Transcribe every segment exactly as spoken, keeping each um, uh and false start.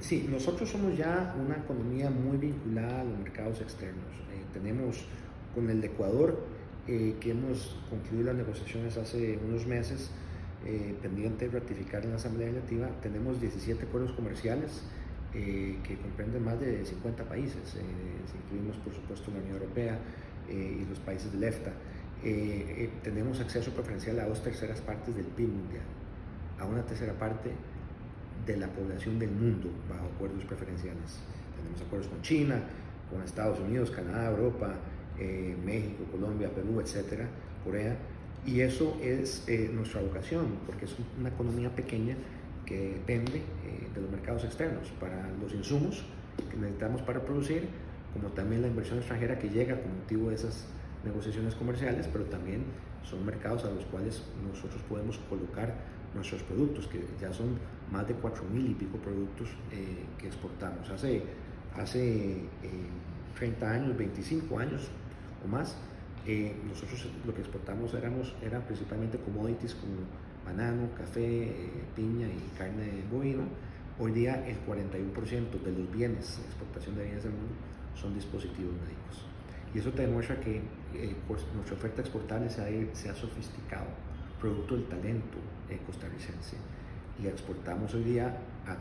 Sí, nosotros somos ya una economía muy vinculada a los mercados externos. Eh, tenemos con el de Ecuador, eh, que hemos concluido las negociaciones hace unos meses, eh, pendiente de ratificar en la Asamblea Legislativa, tenemos diecisiete acuerdos comerciales eh, que comprenden más de cincuenta países. Eh, si incluimos, por supuesto, la Unión Europea eh, y los países del EFTA. Eh, eh, tenemos acceso preferencial a dos terceras partes del P I B mundial, a una tercera parte de la población del mundo bajo acuerdos preferenciales. Tenemos acuerdos con China, con Estados Unidos, Canadá, Europa, eh, México, Colombia, Perú, etcétera, Corea, y eso es eh, nuestra vocación, porque es una economía pequeña que depende eh, de los mercados externos para los insumos que necesitamos para producir, como también la inversión extranjera que llega con motivo de esas negociaciones comerciales, pero también son mercados a los cuales nosotros podemos colocar nuestros productos, que ya son más de cuatro mil y pico productos eh, que exportamos. Hace, hace eh, treinta años, veinticinco años o más, eh, nosotros lo que exportamos éramos, eran principalmente commodities como banano, café, eh, piña y carne de bovino. Hoy día el cuarenta y uno por ciento de los bienes, exportación de bienes del mundo, son dispositivos médicos. Y eso te demuestra que eh, pues, nuestra oferta exportable se ha, se ha sofisticado, producto del talento eh, costarricense. Y exportamos hoy día a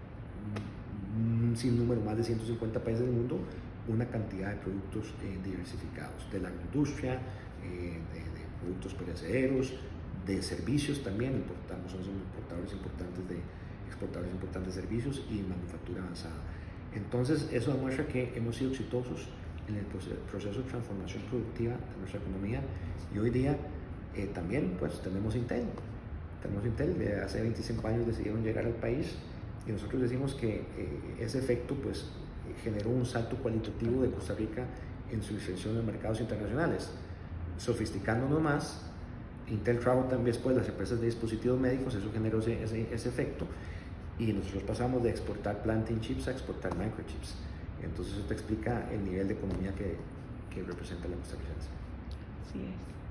un sinnúmero, más de ciento cincuenta países del mundo, una cantidad de productos eh, diversificados, de la industria, eh, de, de productos perecederos, de servicios también. Importamos, somos importadores importantes de exportadores importantes de servicios y manufactura avanzada. Entonces, eso demuestra que hemos sido exitosos en el proceso de transformación productiva de nuestra economía, y hoy día eh, también pues tenemos Intel. Tenemos Intel, de hace veinticinco años decidieron llegar al país, y nosotros decimos que eh, ese efecto pues generó un salto cualitativo de Costa Rica en su inserción en mercados internacionales, sofisticándonos más. Intel trajo también después las empresas de dispositivos médicos, eso generó ese, ese, ese efecto, y nosotros pasamos de exportar planting chips a exportar microchips. Entonces eso te explica el nivel de economía que, que representa la costarricense. Así es.